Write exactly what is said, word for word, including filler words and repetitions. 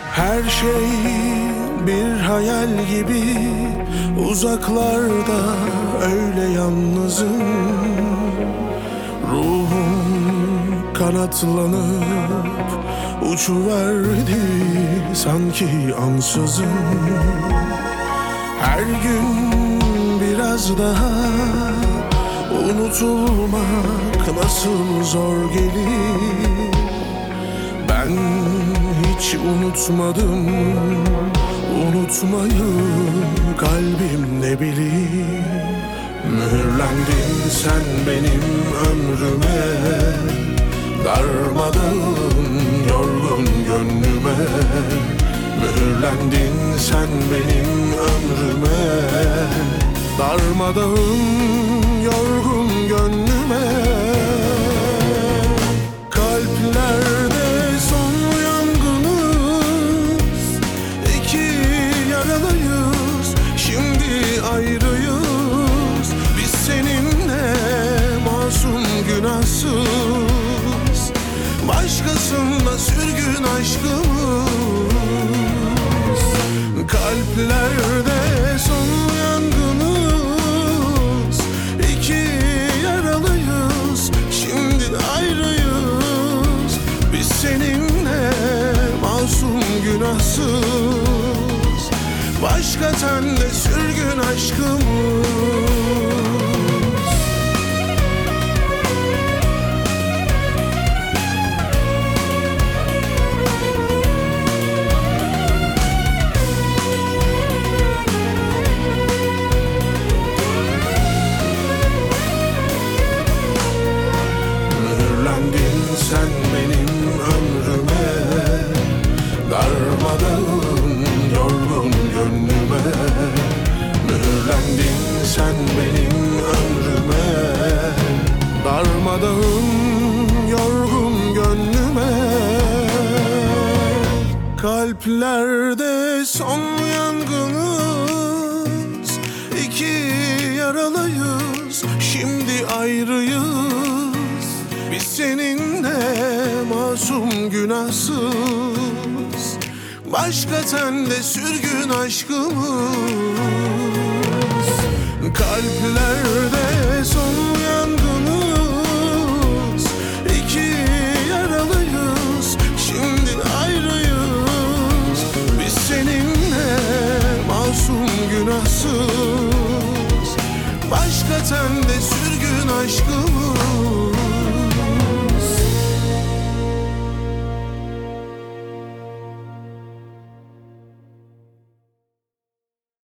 Her şey bir hayal gibi, uzaklarda öyle yalnızım. Ruhum kanatlanıp uçuverdi sanki ansızın. Her gün biraz daha unutulmak nasıl zor gelir. Ben hiç unutmadım unutmayı, kalbim ne bilir. Mühürlendin sen benim ömrüme, darmadağın yorgun gönlüme. Mühürlendin sen benim ömrüme, darmadağın yorgun gönlüme. Kalplerde son yangınız, iki yaralıyız, şimdi ayrıyız. Biz seninle masum günahsız, başkasında sürgün aşkımız. Kalplerde son yangınız, iki yaralıyız, şimdi ayrıyız. Biz seninle masum günahsız, başka tende sürgün aşkımız. Sen benim ömrüme, darmadağın yorgun gönlüme. Mühürlendin sen benim ömrüme, darmadağın yorgun gönlüme. Kalplerde son yangınız, iki yaralıyız, şimdi ayrıyız. Biz seninle masum günahsız, başka tende sürgün aşkımız. Kalplerde